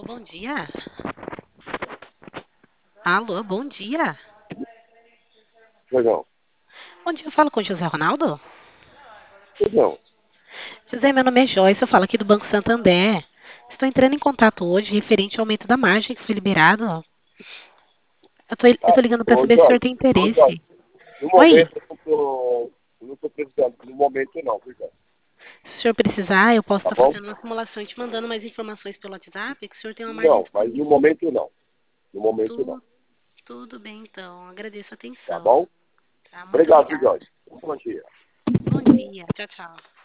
Bom dia. Alô, bom dia. Pois não. Bom dia, eu falo com o José Ronaldo? Pois não. José, meu nome é Joyce, eu falo aqui do Banco Santander. Estou entrando em contato hoje referente ao aumento da margem que foi liberado. Eu tô ligando para Ô, saber se o senhor Jorge, tem ô, Jorge, interesse. no Oi, momento eu não tô precisando, no momento não, viu, Jorge? se o senhor precisar, eu posso Tá estar bom? fazendo uma simulação e te mandando mais informações pelo WhatsApp, que o senhor tem uma margem Não, mas no disponível. momento não. No momento não. Tudo bem, então. Agradeço a Tá atenção. bom? Tá? Muito Obrigado, viu, obrigada. Jorge. Bom dia. Bom dia. Tchau, tchau.